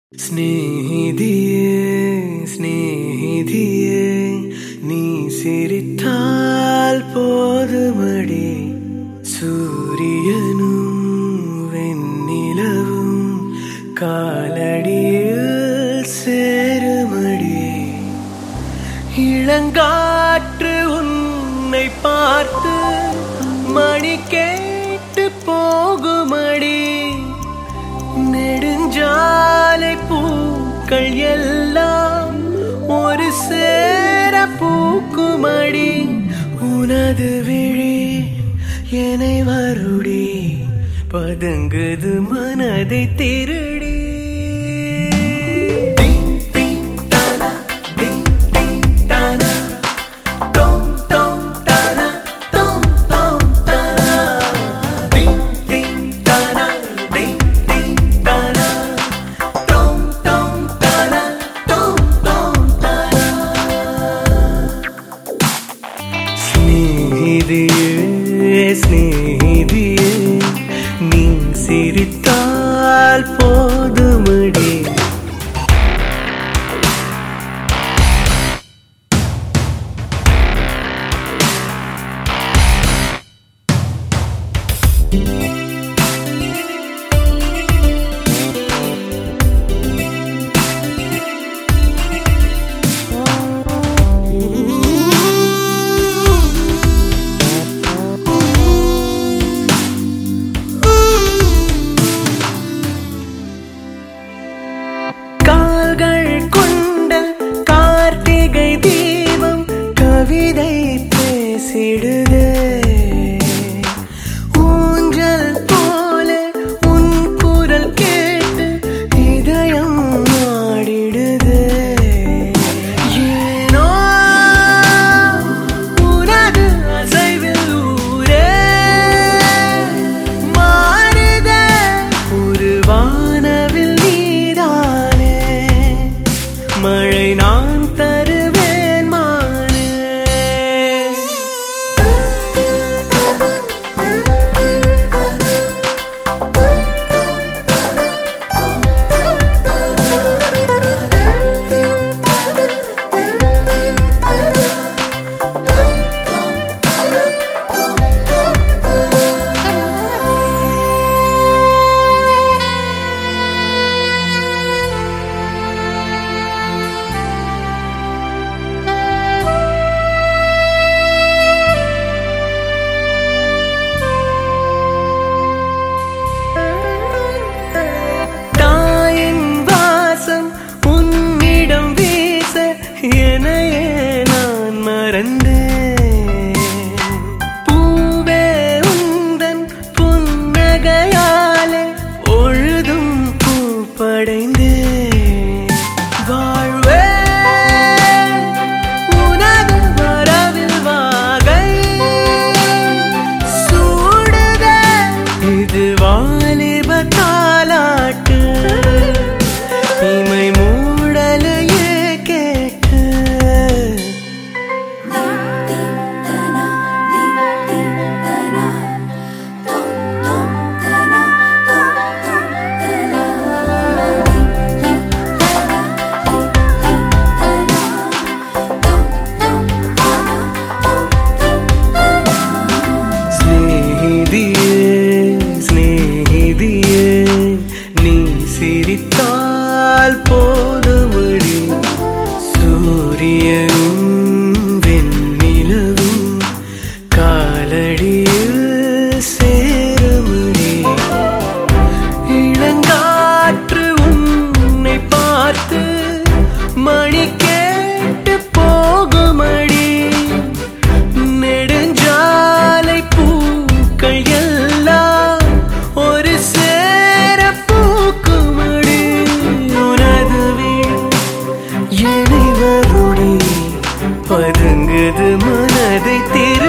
സ്നേഹിതിയേ സ്നേഹിതിയേ നീ സിരിത്താൽ പോതുമടി സൂര്യനും വെണ്ണിലവും കാലടിയിൽ சேருமடி இளங்காற்று உன்னை பார்த்து மணி கேட்டு போகுமடி நெடுஞ்சாலை பூக்கள் எல்லாம் ஒரு சேர பூக்குமடி உனது விழி என்னை வருடி பதுங்குது மனதை திருடி സ്നേഹിതിയേ നീ സിരിത്താൽ പോതുമടി கொண்ட கார்த்திகை தீபம் கவிதை பேசிடுதே ஊஞ்சல் போல உன் குரல் கேட்டு இதயம் ஆடிடுதே ஏனோ உனது அசைவில் ஊரே மாறுதே ஒரு வானவில் மழை நான் தருவேன் மானே என்னையே நான் மறந்தேன் பூவே உந்தன் புன்னகையாலே பொழுதும் பூப்படைந்தேன் வாழ்வே உனது வரவில் வாகை சூடுதே இது வாலிப தாலாட்டு இமை மூடலையே സ്നേഹിതിയേ നീ സിരിത്താൽ പോതുമടി സൂര്യനും വെണ്ണിലവും കാലടിയിൽ சேருமடி இளங்காற்று உன்னை பார்த்து மணி கேட்டு போகுமடி நெடுஞ்சாலை பூக்கள் எல்லாம் ஒரு சேர பூக்குமடி உனது வீடு என்னை வருடி பதுங்குது மனதை திரு